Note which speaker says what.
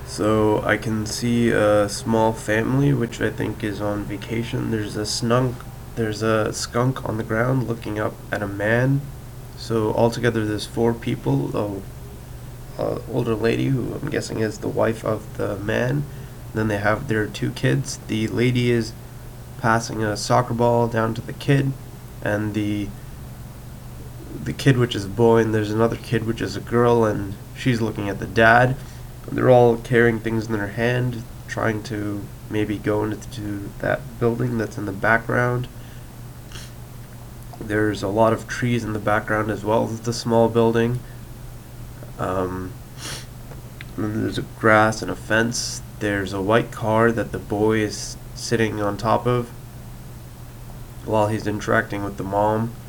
Speaker 1: So I can see a small family, which I think is on vacation. There's a skunk on the ground looking up at a man. So altogether, there's four people. A older lady who I'm guessing is the wife of the man. Then they have their two kids. The lady is passing a soccer ball down to the kid, and the kid which is a boy, and there's another kid which is a girl, and she's looking at the dad. They're all carrying things in their hand, trying to maybe go into that building that's in the background. There's a lot of trees in the background as well as the small building. Um, and there's a grass and a fence. There's a white car that the boy is sitting on top of while he's interacting with the mom.